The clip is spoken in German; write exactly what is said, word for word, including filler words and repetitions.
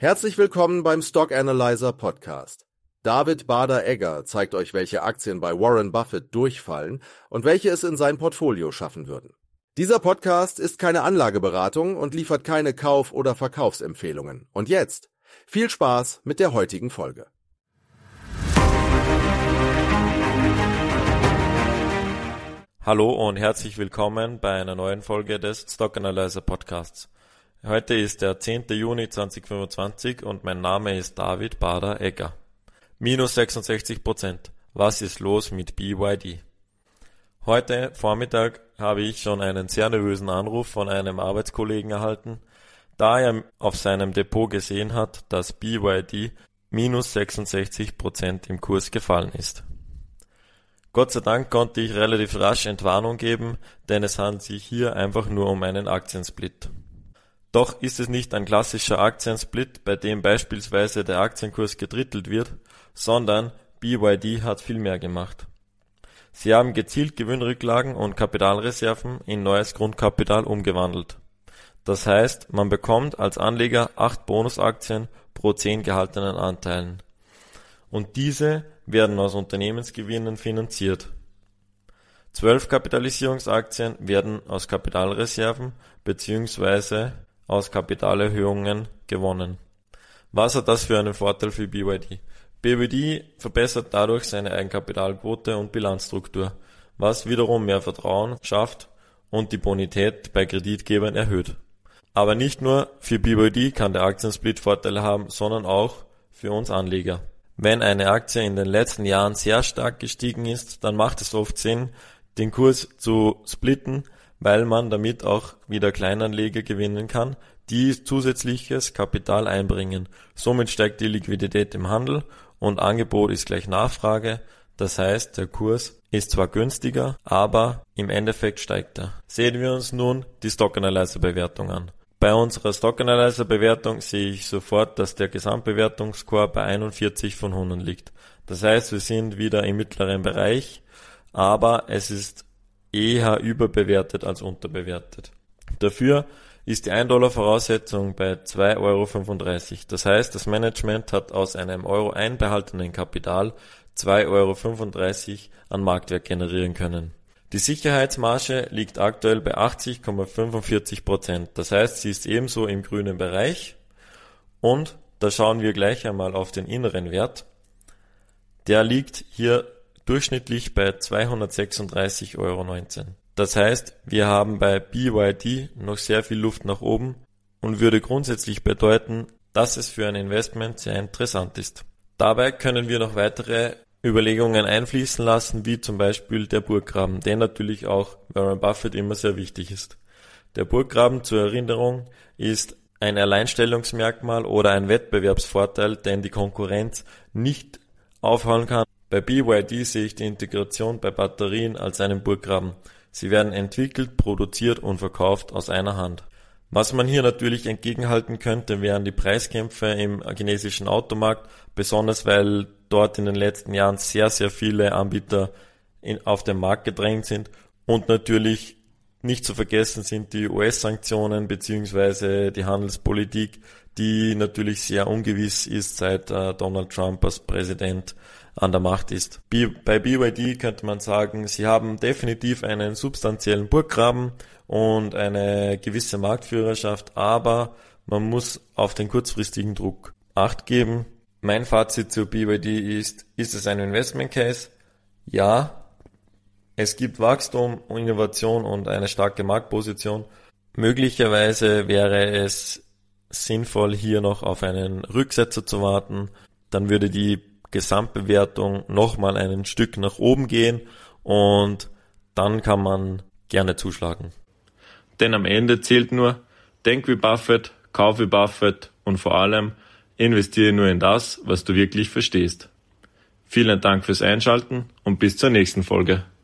Herzlich willkommen beim Stock Analyzer Podcast. David Bader-Egger zeigt euch, welche Aktien bei Warren Buffett durchfallen und welche es in sein Portfolio schaffen würden. Dieser Podcast ist keine Anlageberatung und liefert keine Kauf- oder Verkaufsempfehlungen. Und jetzt viel Spaß mit der heutigen Folge. Hallo und herzlich willkommen bei einer neuen Folge des Stock Analyzer Podcasts. Heute ist der zehnte Juni zweitausendfünfundzwanzig und mein Name ist David Bader-Egger. Minus sechsundsechzig Prozent. Was ist los mit B Y D? Heute Vormittag habe ich schon einen sehr nervösen Anruf von einem Arbeitskollegen erhalten, da er auf seinem Depot gesehen hat, dass B Y D minus sechsundsechzig Prozent im Kurs gefallen ist. Gott sei Dank konnte ich relativ rasch Entwarnung geben, denn es handelt sich hier einfach nur um einen Aktiensplit. Doch ist es nicht ein klassischer Aktiensplit, bei dem beispielsweise der Aktienkurs gedrittelt wird, sondern B Y D hat viel mehr gemacht. Sie haben gezielt Gewinnrücklagen und Kapitalreserven in neues Grundkapital umgewandelt. Das heißt, man bekommt als Anleger acht Bonusaktien pro zehn gehaltenen Anteilen. Und diese werden aus Unternehmensgewinnen finanziert. Zwölf Kapitalisierungsaktien werden aus Kapitalreserven bzw. aus Kapitalerhöhungen gewonnen. Was hat das für einen Vorteil für B Y D? B Y D verbessert dadurch seine Eigenkapitalquote und Bilanzstruktur, was wiederum mehr Vertrauen schafft und die Bonität bei Kreditgebern erhöht. Aber nicht nur für B Y D kann der Aktiensplit Vorteile haben, sondern auch für uns Anleger. Wenn eine Aktie in den letzten Jahren sehr stark gestiegen ist, dann macht es oft Sinn, den Kurs zu splitten, weil man damit auch wieder Kleinanleger gewinnen kann, die zusätzliches Kapital einbringen. Somit steigt die Liquidität im Handel und Angebot ist gleich Nachfrage. Das heißt, der Kurs ist zwar günstiger, aber im Endeffekt steigt er. Sehen wir uns nun die Stock Analyzer Bewertung an. Bei unserer Stock Analyzer Bewertung sehe ich sofort, dass der Gesamtbewertungsscore bei einundvierzig von hundert liegt. Das heißt, wir sind wieder im mittleren Bereich, aber es ist eher überbewertet als unterbewertet. Dafür ist die ein Dollar Voraussetzung bei zwei Euro fünfunddreißig. Das heißt, das Management hat aus einem Euro einbehaltenen Kapital zwei Euro fünfunddreißig an Marktwert generieren können. Die Sicherheitsmarge liegt aktuell bei achtzig Komma fünfundvierzig Prozent. Das heißt, sie ist ebenso im grünen Bereich. Und da schauen wir gleich einmal auf den inneren Wert. Der liegt hier durchschnittlich bei zweihundertsechsunddreißig Euro neunzehn. Das heißt, wir haben bei B Y D noch sehr viel Luft nach oben und würde grundsätzlich bedeuten, dass es für ein Investment sehr interessant ist. Dabei können wir noch weitere Überlegungen einfließen lassen, wie zum Beispiel der Burggraben, der natürlich auch Warren Buffett immer sehr wichtig ist. Der Burggraben, zur Erinnerung, ist ein Alleinstellungsmerkmal oder ein Wettbewerbsvorteil, den die Konkurrenz nicht aufholen kann. Bei B Y D sehe ich die Integration bei Batterien als einen Burggraben. Sie werden entwickelt, produziert und verkauft aus einer Hand. Was man hier natürlich entgegenhalten könnte, wären die Preiskämpfe im chinesischen Automarkt, besonders weil dort in den letzten Jahren sehr, sehr viele Anbieter in, auf den Markt gedrängt sind. Und natürlich nicht zu vergessen sind die U S-Sanktionen bzw. die Handelspolitik, die natürlich sehr ungewiss ist, seit äh, Donald Trump als Präsident an der Macht ist. B- bei B Y D könnte man sagen, sie haben definitiv einen substanziellen Burggraben und eine gewisse Marktführerschaft, aber man muss auf den kurzfristigen Druck Acht geben. Mein Fazit zu B Y D ist, ist es ein Investment Case? Ja. Es gibt Wachstum, Innovation und eine starke Marktposition. Möglicherweise wäre es sinnvoll, hier noch auf einen Rücksetzer zu warten. Dann würde die Gesamtbewertung nochmal ein Stück nach oben gehen und dann kann man gerne zuschlagen. Denn am Ende zählt nur, denk wie Buffett, kauf wie Buffett und vor allem investiere nur in das, was du wirklich verstehst. Vielen Dank fürs Einschalten und bis zur nächsten Folge.